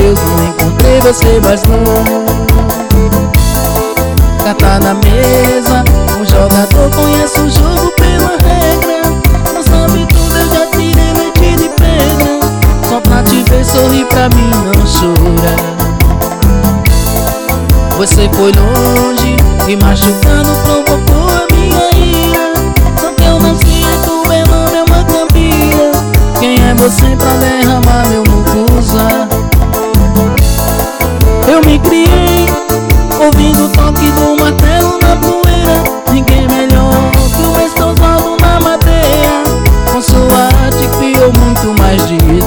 Deus, não encontrei você, mas não. Carta na mesa, um jogador conhece o jogo pela regra. Não sabe tudo, eu já tirei leite de pedra. Só pra te ver sorrir, pra mim não chora. Você foi longe e machucando provocou a minha ira. Só que eu nasci e tu meu nome é uma campira. Quem é você pra derramar meu mucuza? Eu me criei ouvindo o toque do martelo na poeira. Ninguém melhor que o Mestre Osvaldo na madeira. Com sua arte criou muito mais de 10.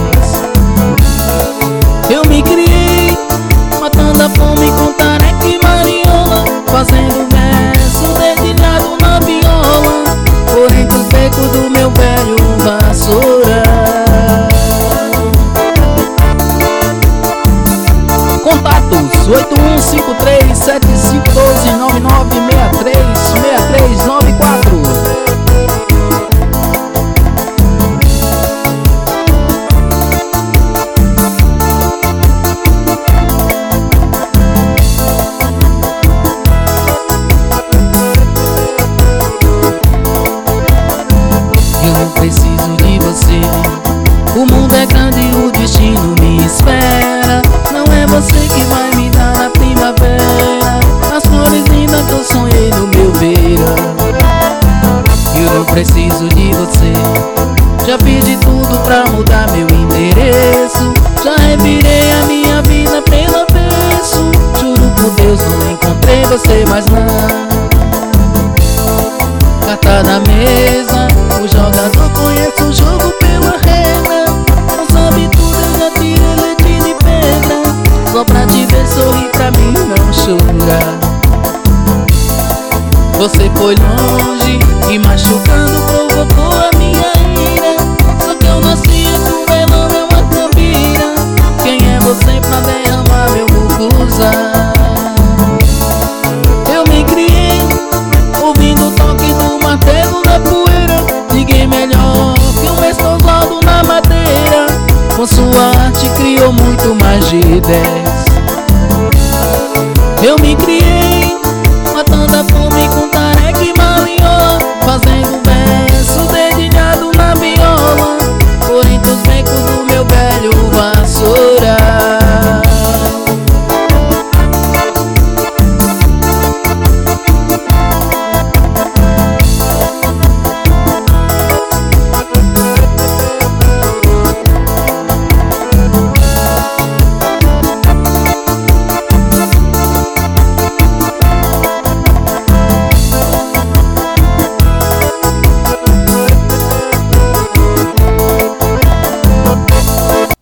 Eu me criei matando a fome com tareca e mariola, fazendo verso dedilhado na viola, por entre os becos do meu velho vassoura. Contatos 8153751299636394. Eu não preciso de você, o mundo é grande e o destino me espera. Não é você que vai me dar a primavera, as flores lindas que eu sonhei no meu verão. Eu não preciso de você, já fiz de tudo pra mudar meu endereço. Já revirei a minha vida pelo avesso. Juro por Deus, não encontrei você, mas não. Carta na mesa, o jogador conhece o jogo pela regra. Não sabe tudo, eu já tirei leite de pedra. Só pra te ver sorrir, pra mim não chorar. Você foi longe e machucando provocou a minha ira. Só que eu nasci e tu meu nome é uma campira. Quem é você pra derramar meu mucuza? Eu me criei ouvindo o toque do martelo na poeira. Ninguém melhor que o Mestre Osvaldo na madeira. Com sua arte criou muito mais de 10.